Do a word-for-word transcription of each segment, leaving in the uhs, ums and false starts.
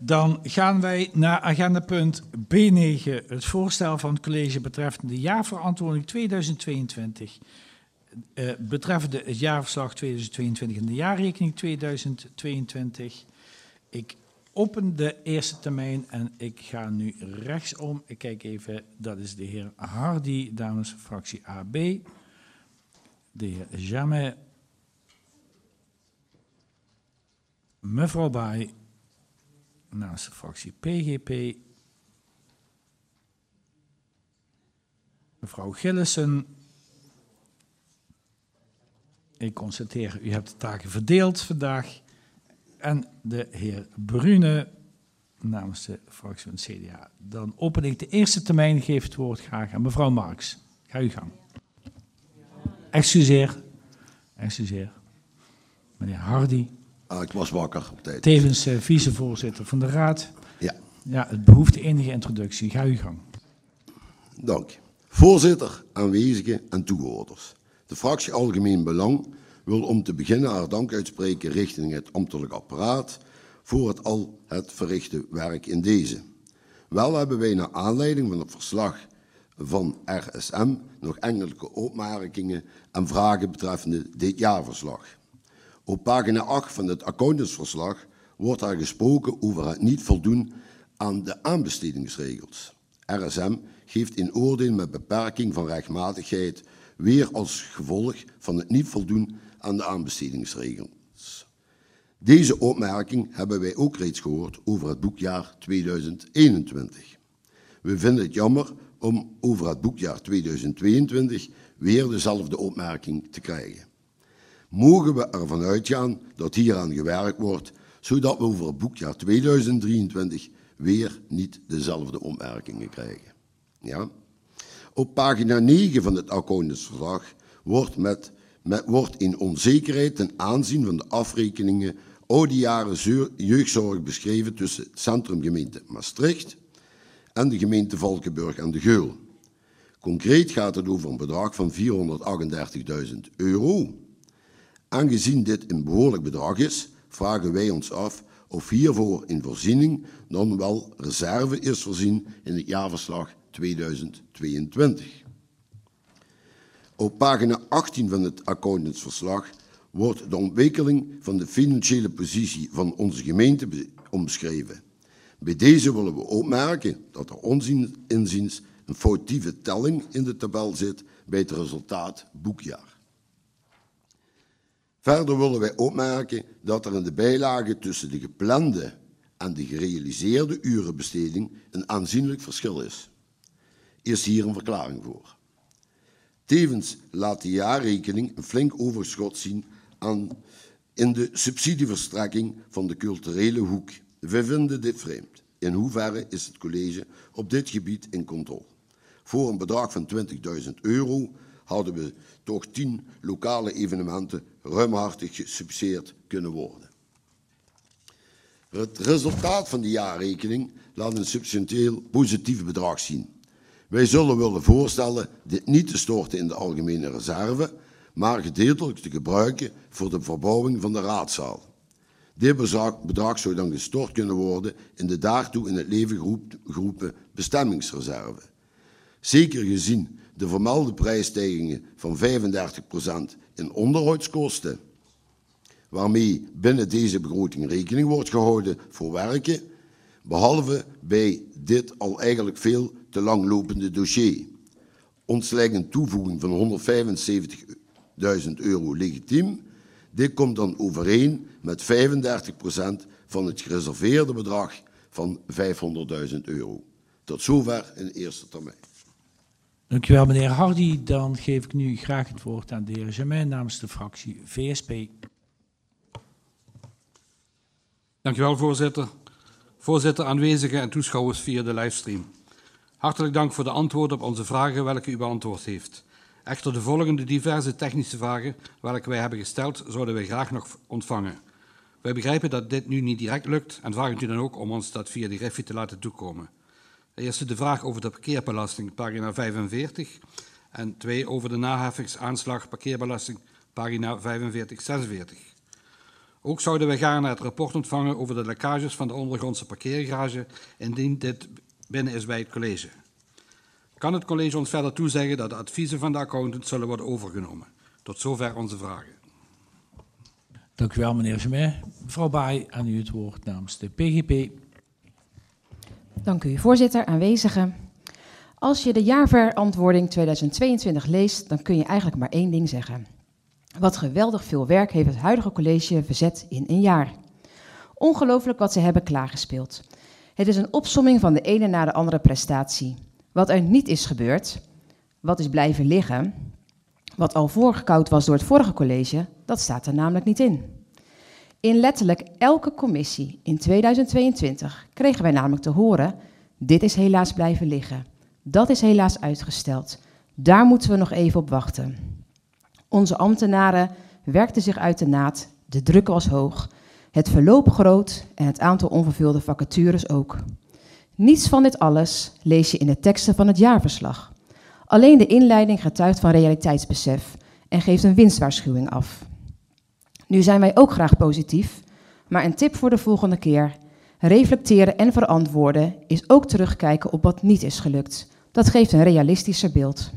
Dan gaan wij naar agendapunt B negen, het voorstel van het college betreffende de jaarverantwoording tweeduizend tweeëntwintig. Uh, betreffende het jaarverslag tweeduizend tweeëntwintig en de jaarrekening tweeduizend tweeëntwintig. Ik open de eerste termijn en ik ga nu rechtsom. Ik kijk even, dat is de heer Hardy, namens fractie A B. De heer Jamet. Mevrouw Baai, namens de fractie P G P. Mevrouw Gillissen. Ik constateer, u hebt de taken verdeeld vandaag. En de heer Brune, namens de fractie van het C D A. Dan open ik de eerste termijn, geef het woord graag aan mevrouw Marx. Ga uw gang. Excuseer. Excuseer. Meneer Hardy. Ah, ik was wakker op tijd. Tevens uh, vicevoorzitter van de Raad. Ja. Ja, het behoeft enige introductie. Ga uw gang. Dank. Voorzitter, aanwezigen en toehoorders. De fractie Algemeen Belang wil om te beginnen haar dank uitspreken richting het ambtelijk apparaat voor het al het verrichte werk in deze. Wel hebben wij naar aanleiding van het verslag van R S M nog enkele opmerkingen en vragen betreffende dit jaarverslag. Op pagina acht van het accountantsverslag wordt er gesproken over het niet voldoen aan de aanbestedingsregels. R S M geeft een oordeel met beperking van rechtmatigheid weer als gevolg van het niet voldoen aan de aanbestedingsregels. Deze opmerking hebben wij ook reeds gehoord over het boekjaar tweeduizend eenentwintig. We vinden het jammer om over het boekjaar tweeduizend tweeëntwintig weer dezelfde opmerking te krijgen. Mogen we ervan uitgaan dat hieraan gewerkt wordt, zodat we over het boekjaar tweeduizend drieëntwintig weer niet dezelfde opmerkingen krijgen. Ja? Op pagina negen van het accountantsverslag wordt, met, met, wordt in onzekerheid ten aanzien van de afrekeningen oude jaren jeugdzorg beschreven tussen het centrumgemeente Maastricht en de gemeente Valkenburg aan de Geul. Concreet gaat het over een bedrag van vierhonderdachtendertigduizend euro. Aangezien dit een behoorlijk bedrag is, vragen wij ons af of hiervoor een voorziening dan wel reserve is voorzien in het jaarverslag tweeduizend tweeëntwintig. Op pagina achttien van het accountantsverslag wordt de ontwikkeling van de financiële positie van onze gemeente omschreven. Bij deze willen we opmerken dat er ons inziens een foutieve telling in de tabel zit bij het resultaat boekjaar. Verder willen wij opmerken dat er in de bijlage tussen de geplande en de gerealiseerde urenbesteding een aanzienlijk verschil is. Is hier een verklaring voor. Tevens laat de jaarrekening een flink overschot zien aan, in de subsidieverstrekking van de culturele hoek. We vinden dit vreemd. In hoeverre is het college op dit gebied in controle? Voor een bedrag van twintigduizend euro hadden we toch tien lokale evenementen ruimhartig gesubsidieerd kunnen worden. Het resultaat van de jaarrekening laat een substantieel positief bedrag zien. Wij zullen willen voorstellen dit niet te storten in de algemene reserve, maar gedeeltelijk te gebruiken voor de verbouwing van de raadzaal. Dit bedrag zou dan gestort kunnen worden in de daartoe in het leven geroepen bestemmingsreserve. Zeker gezien de vermelde prijsstijgingen van vijfendertig procent in onderhoudskosten, waarmee binnen deze begroting rekening wordt gehouden voor werken, behalve bij dit al eigenlijk veel te langlopende dossier. Ons lijkt een toevoeging van honderdvijfenzeventigduizend euro legitiem. Dit komt dan overeen met vijfendertig procent van het gereserveerde bedrag van vijfhonderdduizend euro. Tot zover in de eerste termijn. Dank u wel, meneer Hardy. Dan geef ik nu graag het woord aan de heer Jamet namens de fractie V S P. Dank u wel, voorzitter. Voorzitter, aanwezigen en toeschouwers via de livestream. Hartelijk dank voor de antwoorden op onze vragen welke u beantwoord heeft. Echter de volgende diverse technische vragen welke wij hebben gesteld, zouden wij graag nog ontvangen. Wij begrijpen dat dit nu niet direct lukt en vragen u dan ook om ons dat via de griffie te laten toekomen. Eerst de vraag over de parkeerbelasting, pagina vijfenveertig. En twee over de naheffingsaanslag parkeerbelasting, pagina vijfenveertig zesenveertig. Ook zouden wij gaarne het rapport ontvangen over de lekkages van de ondergrondse parkeergarage, indien dit binnen is bij het college. Kan het college ons verder toezeggen dat de adviezen van de accountant zullen worden overgenomen? Tot zover onze vragen. Dank u wel, meneer Gemet. Mevrouw Baai, aan u het woord namens de P G P. Dank u, voorzitter, aanwezigen. Als je de jaarverantwoording tweeduizend tweeëntwintig leest, dan kun je eigenlijk maar één ding zeggen. Wat geweldig veel werk heeft het huidige college verzet in een jaar. Ongelooflijk wat ze hebben klaargespeeld. Het is een opsomming van de ene na de andere prestatie. Wat er niet is gebeurd, wat is blijven liggen, wat al voorgekoud was door het vorige college, dat staat er namelijk niet in. In letterlijk elke commissie in tweeduizend tweeëntwintig kregen wij namelijk te horen, dit is helaas blijven liggen, dat is helaas uitgesteld, daar moeten we nog even op wachten. Onze ambtenaren werkten zich uit de naad, de druk was hoog, het verloop groot en het aantal onvervulde vacatures ook. Niets van dit alles lees je in de teksten van het jaarverslag. Alleen de inleiding getuigt van realiteitsbesef en geeft een winstwaarschuwing af. Nu zijn wij ook graag positief, maar een tip voor de volgende keer. Reflecteren en verantwoorden is ook terugkijken op wat niet is gelukt. Dat geeft een realistischer beeld.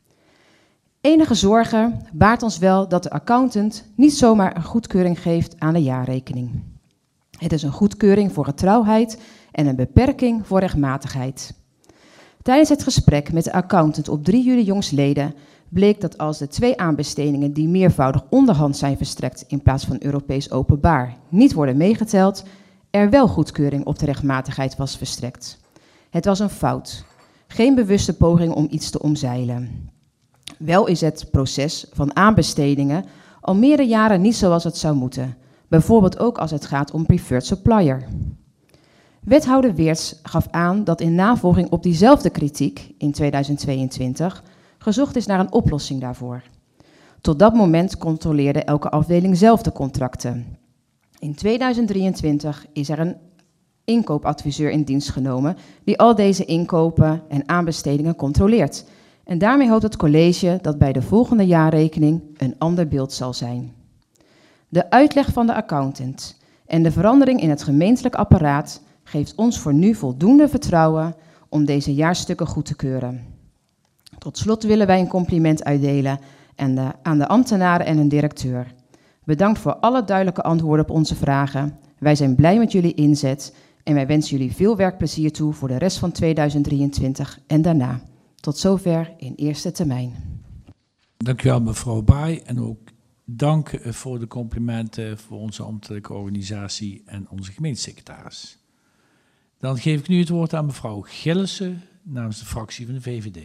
Enige zorgen baart ons wel dat de accountant niet zomaar een goedkeuring geeft aan de jaarrekening. Het is een goedkeuring voor getrouwheid en een beperking voor rechtmatigheid. Tijdens het gesprek met de accountant op drie juli jongstleden bleek dat als de twee aanbestedingen die meervoudig onderhand zijn verstrekt in plaats van Europees openbaar niet worden meegeteld, er wel goedkeuring op de rechtmatigheid was verstrekt. Het was een fout, geen bewuste poging om iets te omzeilen. Wel is het proces van aanbestedingen al meerdere jaren niet zoals het zou moeten, bijvoorbeeld ook als het gaat om preferred supplier. Wethouder Weerts gaf aan dat in navolging op diezelfde kritiek in tweeduizend tweeëntwintig gezocht is naar een oplossing daarvoor. Tot dat moment controleerde elke afdeling zelf de contracten. In tweeduizend drieëntwintig is er een inkoopadviseur in dienst genomen die al deze inkopen en aanbestedingen controleert. En daarmee hoopt het college dat bij de volgende jaarrekening een ander beeld zal zijn. De uitleg van de accountant en de verandering in het gemeentelijk apparaat geeft ons voor nu voldoende vertrouwen om deze jaarstukken goed te keuren. Tot slot willen wij een compliment uitdelen aan de, aan de ambtenaren en hun directeur. Bedankt voor alle duidelijke antwoorden op onze vragen. Wij zijn blij met jullie inzet en wij wensen jullie veel werkplezier toe voor de rest van tweeduizend drieëntwintig en daarna. Tot zover in eerste termijn. Dank u wel, mevrouw Baai. En ook dank voor de complimenten voor onze ambtelijke organisatie en onze gemeentesecretaris. Dan geef ik nu het woord aan mevrouw Gillissen namens de fractie van de V V D.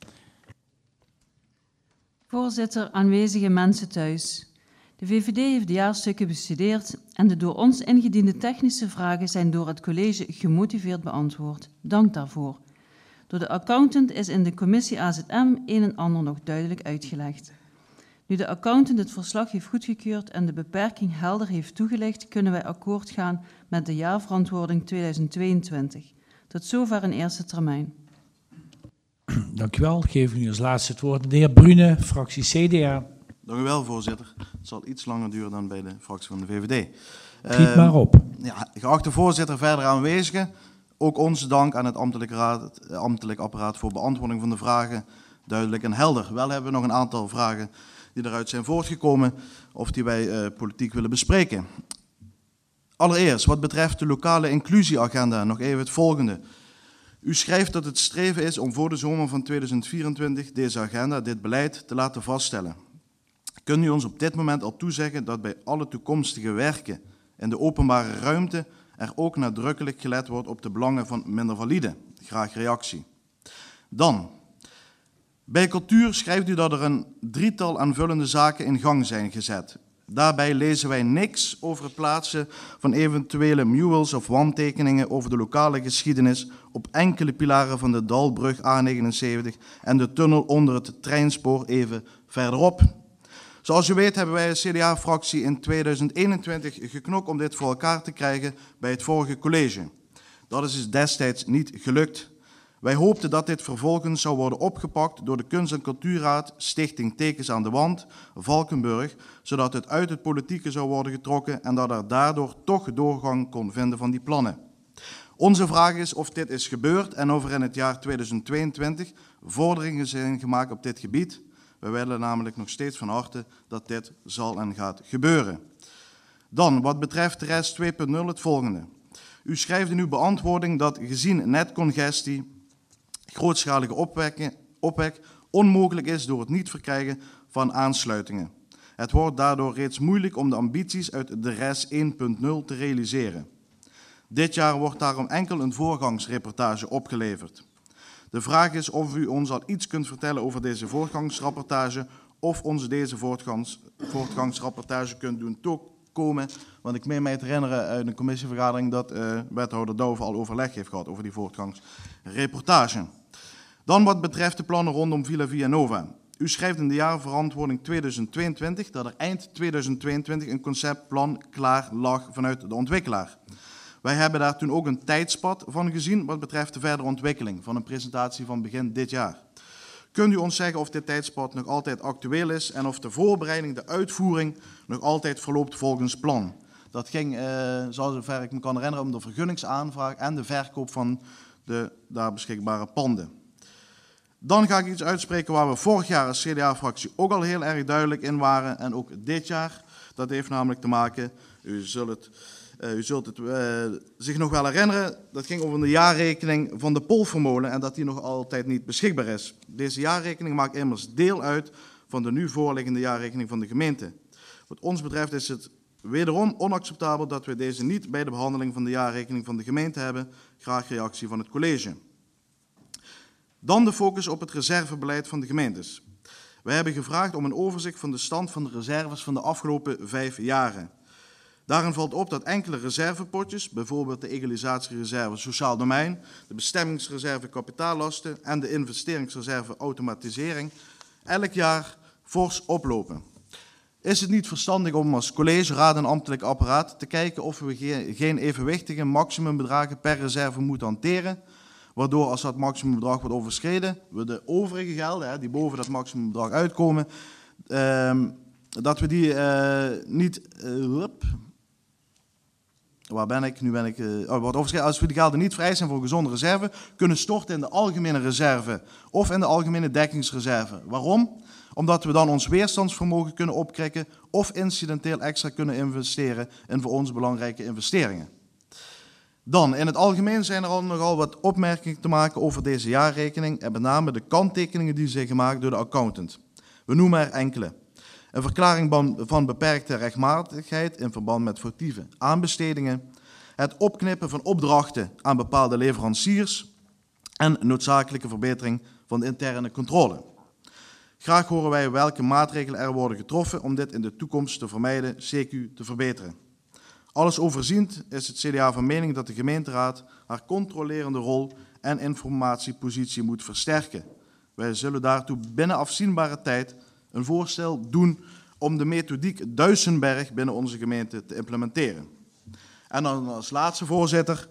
Voorzitter, aanwezige mensen thuis. De V V D heeft de jaarstukken bestudeerd en de door ons ingediende technische vragen zijn door het college gemotiveerd beantwoord. Dank daarvoor. Door de accountant is in de commissie A Z M een en ander nog duidelijk uitgelegd. Nu de accountant het verslag heeft goedgekeurd en de beperking helder heeft toegelicht, kunnen wij akkoord gaan met de jaarverantwoording tweeduizend tweeëntwintig. Tot zover in eerste termijn. Dank u wel. Geef ik nu als laatste het woord aan de heer Brune, fractie C D A. Dank u wel, voorzitter. Het zal iets langer duren dan bij de fractie van de V V D. Schiet uh, maar op. Ja, geachte voorzitter, verder aanwezigen. Ook onze dank aan het ambtelijk, raad, ambtelijk apparaat voor beantwoording van de vragen. Duidelijk en helder. Wel hebben we nog een aantal vragen die eruit zijn voortgekomen of die wij uh, politiek willen bespreken. Allereerst, wat betreft de lokale inclusieagenda, nog even het volgende. U schrijft dat het streven is om voor de zomer van tweeduizend vierentwintig deze agenda, dit beleid, te laten vaststellen. Kunt u ons op dit moment al toezeggen dat bij alle toekomstige werken in de openbare ruimte er ook nadrukkelijk gelet wordt op de belangen van minder valide? Graag reactie. Dan, bij cultuur schrijft u dat er een drietal aanvullende zaken in gang zijn gezet. Daarbij lezen wij niks over het plaatsen van eventuele murals of wandtekeningen over de lokale geschiedenis op enkele pilaren van de Dalbrug A negenenzeventig en de tunnel onder het treinspoor even verderop. Zoals u weet hebben wij als C D A-fractie in tweeduizend eenentwintig geknokt om dit voor elkaar te krijgen bij het vorige college. Dat is dus destijds niet gelukt. Wij hoopten dat dit vervolgens zou worden opgepakt door de Kunst- en Cultuurraad, Stichting Tekens aan de Wand, Valkenburg, zodat het uit het politieke zou worden getrokken en dat er daardoor toch doorgang kon vinden van die plannen. Onze vraag is of dit is gebeurd en of er in het jaar tweeduizend tweeëntwintig vorderingen zijn gemaakt op dit gebied. We willen namelijk nog steeds van harte dat dit zal en gaat gebeuren. Dan, wat betreft de rest twee punt nul, het volgende. U schrijft in uw beantwoording dat gezien netcongestie grootschalige opwekken, opwek onmogelijk is door het niet verkrijgen van aansluitingen. Het wordt daardoor reeds moeilijk om de ambities uit de R E S één punt nul te realiseren. Dit jaar wordt daarom enkel een voorgangsreportage opgeleverd. De vraag is of u ons al iets kunt vertellen over deze voortgangsrapportage of ons deze voortgangs, voortgangsrapportage kunt doen toekomen. Want ik meen mij te herinneren uit een commissievergadering dat uh, wethouder Douwe al overleg heeft gehad over die voortgangsreportage. Dan wat betreft de plannen rondom Villa Vianova. U schrijft in de jaarverantwoording tweeduizend tweeëntwintig dat er eind tweeduizend tweeëntwintig een conceptplan klaar lag vanuit de ontwikkelaar. Wij hebben daar toen ook een tijdspad van gezien wat betreft de verdere ontwikkeling van een presentatie van begin dit jaar. Kunt u ons zeggen of dit tijdspad nog altijd actueel is en of de voorbereiding, de uitvoering nog altijd verloopt volgens plan? Dat ging, uh, zover ik me kan herinneren, om de vergunningsaanvraag en de verkoop van de daar beschikbare panden. Dan ga ik iets uitspreken waar we vorig jaar als C D A-fractie ook al heel erg duidelijk in waren en ook dit jaar. Dat heeft namelijk te maken, u zult het, uh, u zult het uh, zich nog wel herinneren, dat ging over de jaarrekening van de Polvermolen en dat die nog altijd niet beschikbaar is. Deze jaarrekening maakt immers deel uit van de nu voorliggende jaarrekening van de gemeente. Wat ons betreft is het wederom onacceptabel dat we deze niet bij de behandeling van de jaarrekening van de gemeente hebben. Graag reactie van het college. Dan de focus op het reservebeleid van de gemeentes. We hebben gevraagd om een overzicht van de stand van de reserves van de afgelopen vijf jaren. Daarin valt op dat enkele reservepotjes, bijvoorbeeld de egalisatiereserve sociaal domein, de bestemmingsreserve kapitaallasten en de investeringsreserve automatisering, elk jaar fors oplopen. Is het niet verstandig om als college, raad en ambtelijk apparaat te kijken of we geen evenwichtige maximumbedragen per reserve moeten hanteren, waardoor als dat maximumbedrag wordt overschreden, we de overige gelden, die boven dat maximumbedrag uitkomen, dat we die uh, niet... Uh, waar ben ik? Nu ben ik... Uh, oh, wordt overschreden. Als we die gelden niet vrij zijn voor een gezonde reserve, kunnen storten in de algemene reserve of in de algemene dekkingsreserve. Waarom? Omdat we dan ons weerstandsvermogen kunnen opkrikken of incidenteel extra kunnen investeren in voor ons belangrijke investeringen. Dan, in het algemeen zijn er al nogal wat opmerkingen te maken over deze jaarrekening en met name de kanttekeningen die zijn gemaakt door de accountant. We noemen er enkele. Een verklaring van beperkte rechtmatigheid in verband met foutieve aanbestedingen, het opknippen van opdrachten aan bepaalde leveranciers en noodzakelijke verbetering van de interne controle. Graag horen wij welke maatregelen er worden getroffen om dit in de toekomst te vermijden, C Q te verbeteren. Alles overziend is het C D A van mening dat de gemeenteraad haar controlerende rol en informatiepositie moet versterken. Wij zullen daartoe binnen afzienbare tijd een voorstel doen om de methodiek Duisenberg binnen onze gemeente te implementeren. En dan als laatste, voorzitter,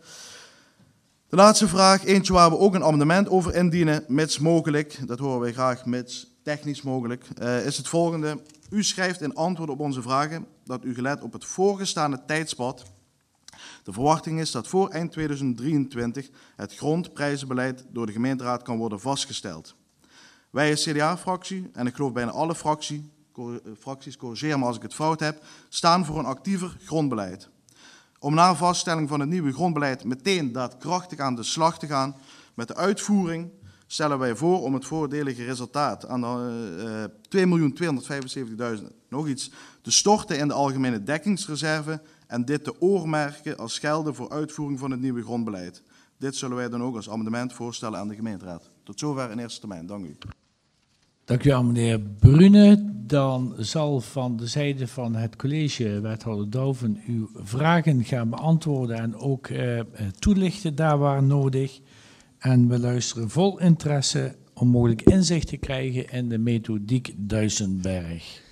de laatste vraag, eentje waar we ook een amendement over indienen, mits mogelijk, dat horen wij graag, mits technisch mogelijk, uh, is het volgende. U schrijft in antwoord op onze vragen dat u gelet op het voorgestane tijdspad de verwachting is dat voor eind tweeduizend drieëntwintig het grondprijzenbeleid door de gemeenteraad kan worden vastgesteld. Wij als C D A-fractie, en ik geloof bijna alle fractie, fracties, corrigeer me als ik het fout heb, staan voor een actiever grondbeleid. Om na vaststelling van het nieuwe grondbeleid meteen daadkrachtig aan de slag te gaan met de uitvoering, stellen wij voor om het voordelige resultaat aan de uh, twee miljoen tweehonderdvijfenzeventigduizend nog iets te storten in de algemene dekkingsreserve en dit te oormerken als gelden voor uitvoering van het nieuwe grondbeleid. Dit zullen wij dan ook als amendement voorstellen aan de gemeenteraad. Tot zover in eerste termijn. Dank u. Dank u wel, meneer Brune. Dan zal van de zijde van het college wethouder Douwen uw vragen gaan beantwoorden en ook uh, toelichten daar waar nodig. En we luisteren vol interesse om mogelijk inzicht te krijgen in de methodiek Duisenberg.